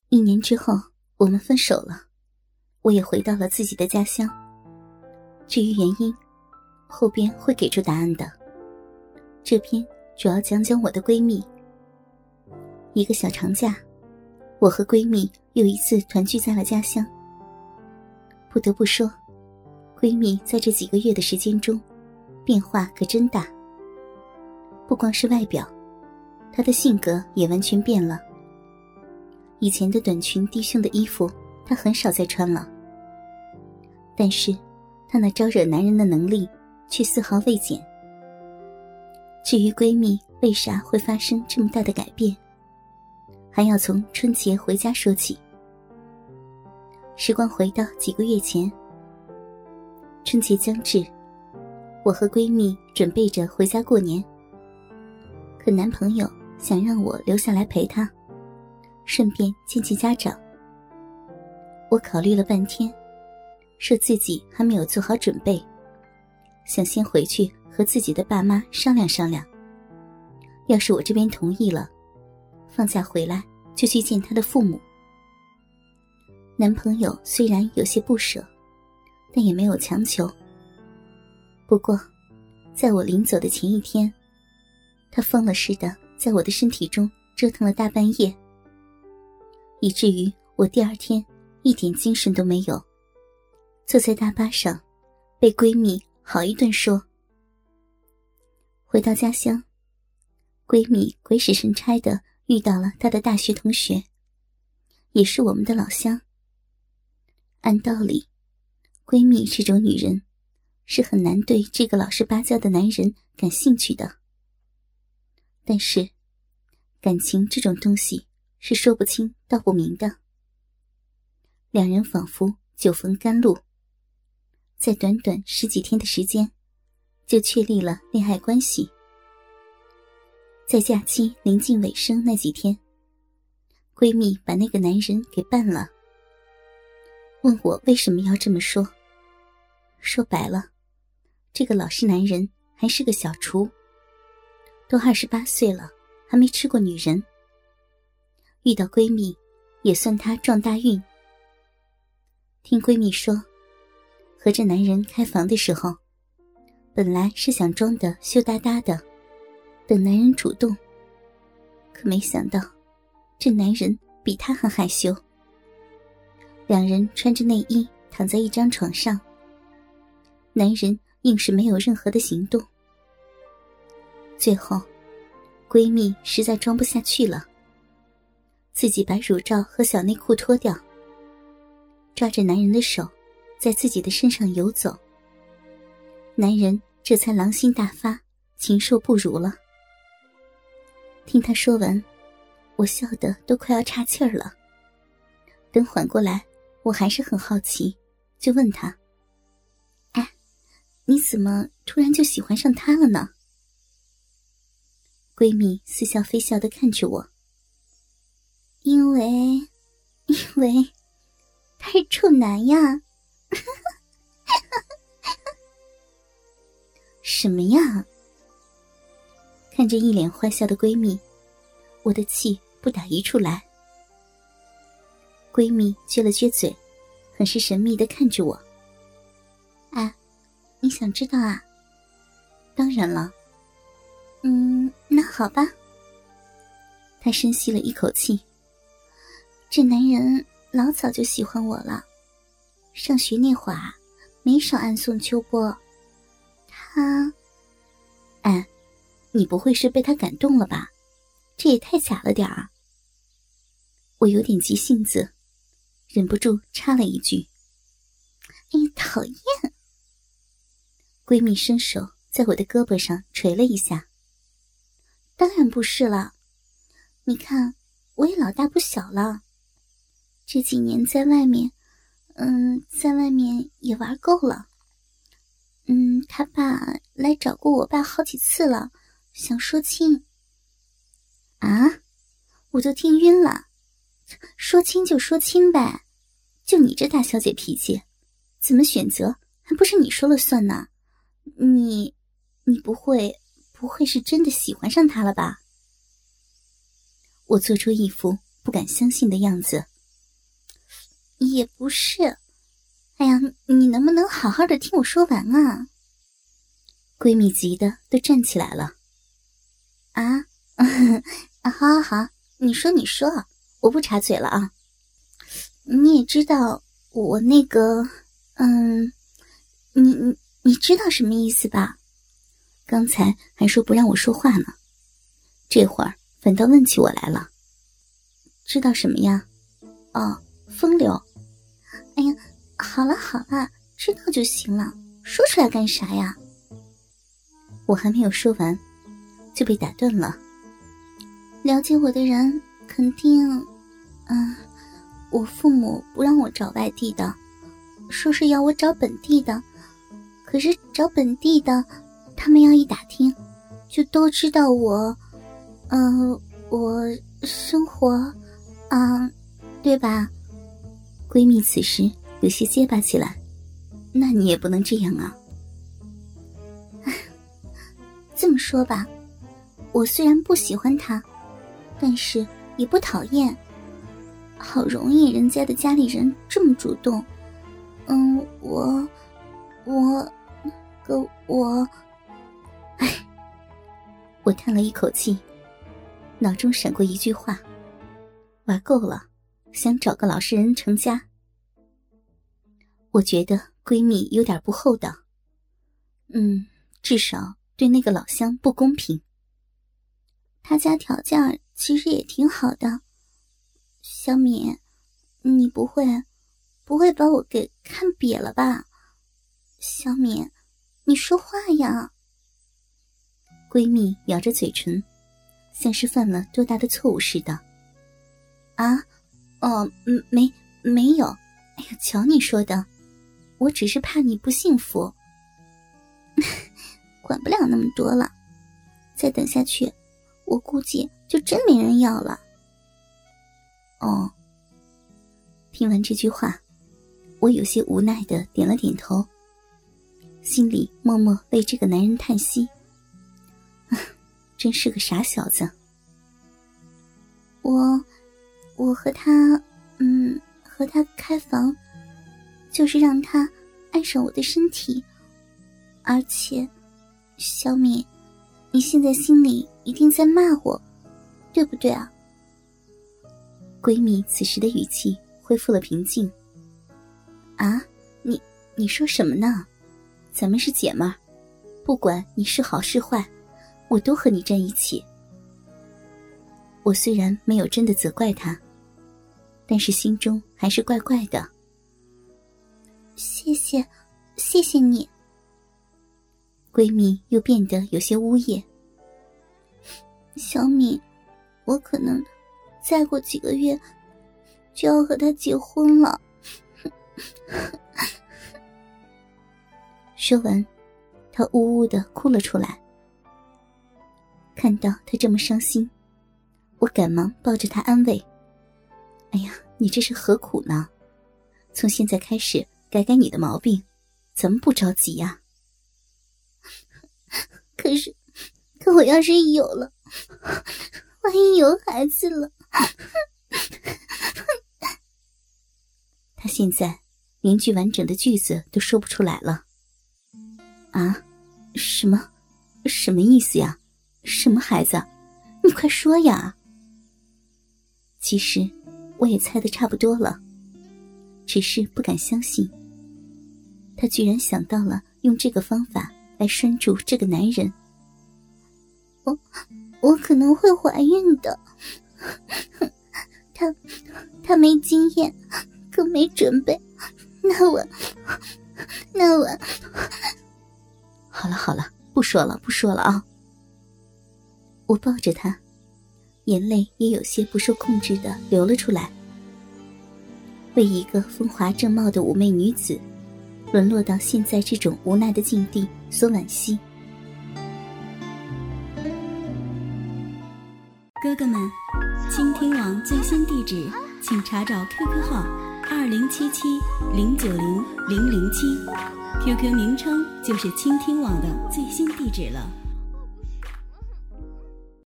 1年之后，我们分手了，我也回到了自己的家乡。至于原因，后边会给出答案的。这篇主要讲讲我的闺蜜。一个小长假，我和闺蜜又一次团聚在了家乡。不得不说，闺蜜在这几个月的时间中，变化可真大。不光是外表，她的性格也完全变了。以前的短裙低胸的衣服她很少再穿了，但是她那招惹男人的能力却丝毫未减。至于闺蜜为啥会发生这么大的改变，还要从春节回家说起。时光回到几个月前，春节将至，我和闺蜜准备着回家过年，可男朋友想让我留下来陪他，顺便见见家长。我考虑了半天，说自己还没有做好准备，想先回去和自己的爸妈商量商量。要是我这边同意了，放假回来就去见他的父母。男朋友虽然有些不舍，但也没有强求。不过在我临走的前一天，他疯了似的在我的身体中折腾了大半夜，以至于我第二天一点精神都没有，坐在大巴上被闺蜜好一顿说。回到家乡，闺蜜鬼使神差地遇到了她的大学同学，也是我们的老乡。按道理，闺蜜这种女人是很难对这个老实巴交的男人感兴趣的。但是感情这种东西是说不清道不明的。两人仿佛久逢甘露，在短短10几天的时间就确立了恋爱关系。在假期临近尾声那几天，闺蜜把那个男人给办了。问我为什么要这么说，说白了，这个老实男人还是个小厨，都28岁了，还没吃过女人。遇到闺蜜也算她撞大运。听闺蜜说，和这男人开房的时候，本来是想装得羞答答的，等男人主动，可没想到这男人比她还害羞。两人穿着内衣躺在一张床上，男人硬是没有任何的行动。最后闺蜜实在装不下去了，自己把乳罩和小内裤脱掉，抓着男人的手在自己的身上游走。男人这才狼心大发，禽兽不如了。听他说完，我笑得都快要岔气儿了。等缓过来，我还是很好奇，就问他：哎，你怎么突然就喜欢上他了呢？闺蜜似笑非笑地看着我：因为他是臭男呀。什么呀？看着一脸坏笑的闺蜜，我的气不打一处来。闺蜜撅了撅嘴，很是神秘地看着我：哎，你想知道啊？当然了。那好吧。她深吸了一口气。这男人老早就喜欢我了，上学那会儿没少暗送秋波。他……哎，你不会是被他感动了吧？这也太假了点儿。我有点急性子，忍不住插了一句：哎，讨厌。闺蜜伸手在我的胳膊上捶了一下：当然不是了，你看我也老大不小了，这几年在外面也玩够了。他爸来找过我爸好几次了，想说亲。啊？我都听晕了。说亲就说亲呗，就你这大小姐脾气，怎么选择还不是你说了算呢？你不会是真的喜欢上他了吧？我做出一副不敢相信的样子， 也不是。哎呀，你能不能好好的听我说完啊？闺蜜急得都站起来了。啊，好好好，你说，我不插嘴了啊。你也知道我那个，你知道什么意思吧？刚才还说不让我说话呢，这会儿反倒问起我来了。知道什么呀？哦，风流。哎呀，好了，知道就行了，说出来干啥呀？我还没有说完，就被打断了。了解我的人肯定，我父母不让我找外地的，说是要我找本地的。可是找本地的，他们要一打听，就都知道我生活，对吧？闺蜜此时有些结巴起来。那你也不能这样啊。这么说吧，我虽然不喜欢他，但是也不讨厌。好容易人家的家里人这么主动，我叹了一口气，脑中闪过一句话：玩够了，想找个老实人成家。我觉得闺蜜有点不厚道，至少对那个老乡不公平。他家条件其实也挺好的，小敏，你不会把我给看瘪了吧？小敏，你说话呀。闺蜜咬着嘴唇，像是犯了多大的错误似的。没有。哎呀，瞧你说的，我只是怕你不幸福。管不了那么多了，再等下去，我估计就真没人要了。哦，听完这句话，我有些无奈地点了点头，心里默默为这个男人叹息。真是个傻小子。我和他开房，就是让他爱上我的身体。而且，小敏，你现在心里一定在骂我，对不对啊？闺蜜此时的语气恢复了平静。你说什么呢？咱们是姐妹儿，不管你是好是坏，我都和你站一起。我虽然没有真的责怪她，但是心中还是怪怪的。谢谢你。闺蜜又变得有些呜咽。小敏，我可能再过几个月就要和他结婚了。说完，她呜呜地哭了出来。看到她这么伤心，我赶忙抱着她安慰。哎呀，你这是何苦呢？从现在开始改你的毛病，咱们不着急呀。可我要是有了，万一有孩子了。她现在连句完整的句子都说不出来了。什么意思呀？什么孩子？你快说呀。其实我也猜得差不多了，只是不敢相信。她居然想到了用这个方法来拴住这个男人。我可能会怀孕的。他没经验，更没准备。那我好了，不说了啊。我抱着他，眼泪也有些不受控制地流了出来。为一个风华正茂的妩媚女子沦落到现在这种无奈的境地所惋惜。 哥哥们，倾听网最新地址请查找 QQ 号2077090007，QQ 名称就是倾听网的最新地址了。